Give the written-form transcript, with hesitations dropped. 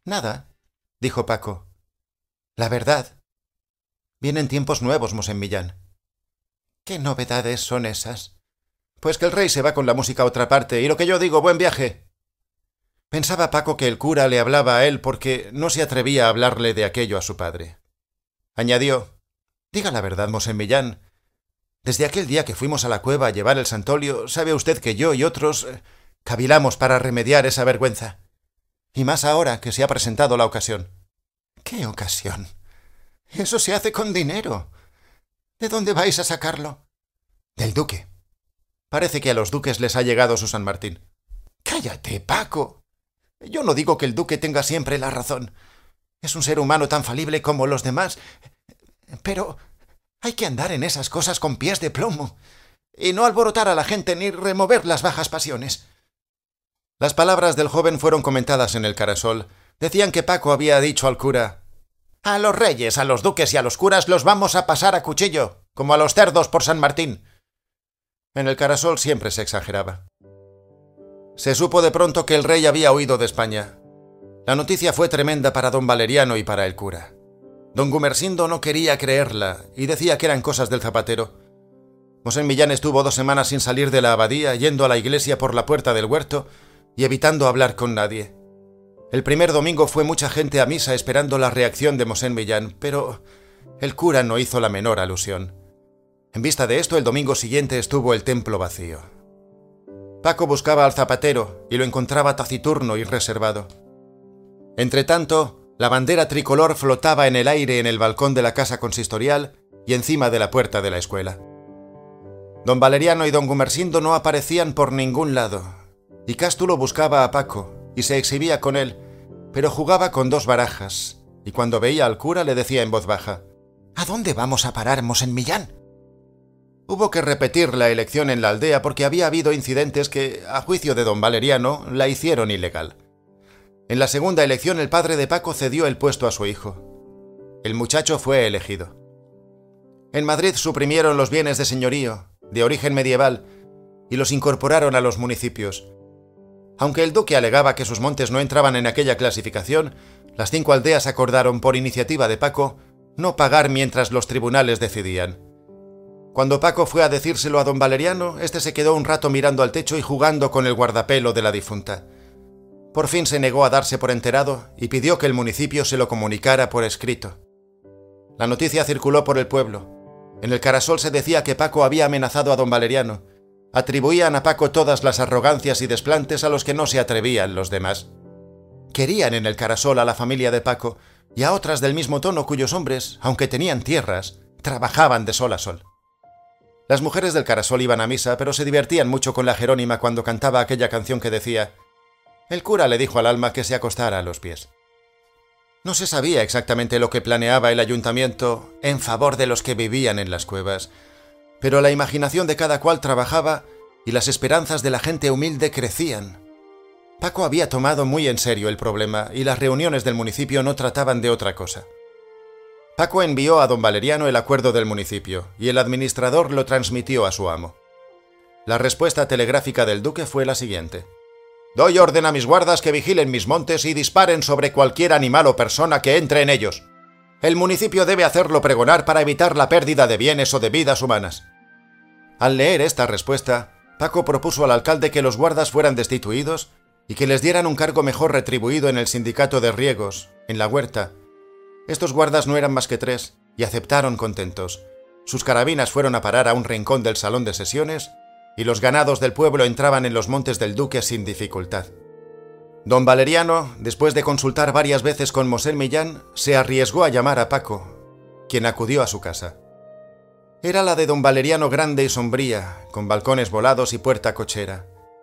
Nada, dijo Paco. La verdad. Vienen tiempos nuevos, mosén Millán. ¿Qué novedades son esas? Pues que el rey se va con la música a otra parte, y lo que yo digo, buen viaje. Pensaba Paco que el cura le hablaba a él porque no se atrevía a hablarle de aquello a su padre. Añadió: diga la verdad, mosén Millán. Desde aquel día que fuimos a la cueva a llevar el santolio, sabe usted que yo y otros cavilamos para remediar esa vergüenza. Y más ahora que se ha presentado la ocasión. ¿Qué ocasión? Eso se hace con dinero. ¿De dónde vais a sacarlo? Del duque. Parece que a los duques les ha llegado su San Martín. Cállate, Paco. Yo no digo que el duque tenga siempre la razón. Es un ser humano tan falible como los demás. Pero hay que andar en esas cosas con pies de plomo, y no alborotar a la gente ni remover las bajas pasiones. Las palabras del joven fueron comentadas en el Carasol. Decían que Paco había dicho al cura: a los reyes, a los duques y a los curas los vamos a pasar a cuchillo, como a los cerdos por San Martín. En el Carasol siempre se exageraba. Se supo de pronto que el rey había huido de España. La noticia fue tremenda para don Valeriano y para el cura. Don Gumersindo no quería creerla y decía que eran cosas del zapatero. Mosén Millán estuvo 2 semanas sin salir de la abadía, yendo a la iglesia por la puerta del huerto y evitando hablar con nadie. El primer domingo fue mucha gente a misa esperando la reacción de mosén Millán, pero el cura no hizo la menor alusión. En vista de esto, el domingo siguiente estuvo el templo vacío. Paco buscaba al zapatero y lo encontraba taciturno y reservado. Entretanto, la bandera tricolor flotaba en el aire en el balcón de la casa consistorial y encima de la puerta de la escuela. Don Valeriano y don Gumersindo no aparecían por ningún lado, y Cástulo buscaba a Paco y se exhibía con él, pero jugaba con 2 barajas, y cuando veía al cura le decía en voz baja: ¿a dónde vamos a parar, mosén Millán? Hubo que repetir la elección en la aldea porque había habido incidentes que, a juicio de don Valeriano, la hicieron ilegal. En la segunda elección el padre de Paco cedió el puesto a su hijo. El muchacho fue elegido. En Madrid suprimieron los bienes de señorío, de origen medieval, y los incorporaron a los municipios. Aunque el duque alegaba que sus montes no entraban en aquella clasificación, las 5 aldeas acordaron, por iniciativa de Paco, no pagar mientras los tribunales decidían. Cuando Paco fue a decírselo a don Valeriano, éste se quedó un rato mirando al techo y jugando con el guardapelo de la difunta. Por fin se negó a darse por enterado y pidió que el municipio se lo comunicara por escrito. La noticia circuló por el pueblo. En el Carasol se decía que Paco había amenazado a don Valeriano. Atribuían a Paco todas las arrogancias y desplantes a los que no se atrevían los demás. Querían en el Carasol a la familia de Paco y a otras del mismo tono cuyos hombres, aunque tenían tierras, trabajaban de sol a sol. Las mujeres del Carasol iban a misa, pero se divertían mucho con la Jerónima cuando cantaba aquella canción que decía: el cura le dijo al alma que se acostara a los pies. No se sabía exactamente lo que planeaba el ayuntamiento en favor de los que vivían en las cuevas, pero la imaginación de cada cual trabajaba y las esperanzas de la gente humilde crecían. Paco había tomado muy en serio el problema y las reuniones del municipio no trataban de otra cosa. Paco envió a don Valeriano el acuerdo del municipio y el administrador lo transmitió a su amo. La respuesta telegráfica del duque fue la siguiente: doy orden a mis guardas que vigilen mis montes y disparen sobre cualquier animal o persona que entre en ellos. El municipio debe hacerlo pregonar para evitar la pérdida de bienes o de vidas humanas. Al leer esta respuesta, Paco propuso al alcalde que los guardas fueran destituidos y que les dieran un cargo mejor retribuido en el sindicato de riegos, en la huerta. Estos guardas no eran más que 3 y aceptaron contentos. Sus carabinas fueron a parar a un rincón del salón de sesiones y los ganados del pueblo entraban en los montes del duque sin dificultad. Don Valeriano, después de consultar varias veces con mosén Millán, se arriesgó a llamar a Paco, quien acudió a su casa. Era la de don Valeriano grande y sombría, con balcones volados y puerta cochera.